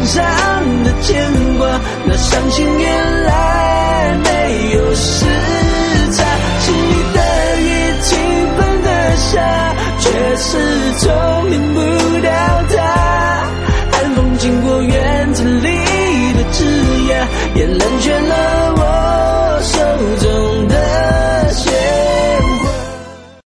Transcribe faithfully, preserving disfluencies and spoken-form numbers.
上的牵挂，那伤心原来没有时差，是你的雨倾盆的下，却始终见不到它。寒风经过院子里的枝桠，也冷却了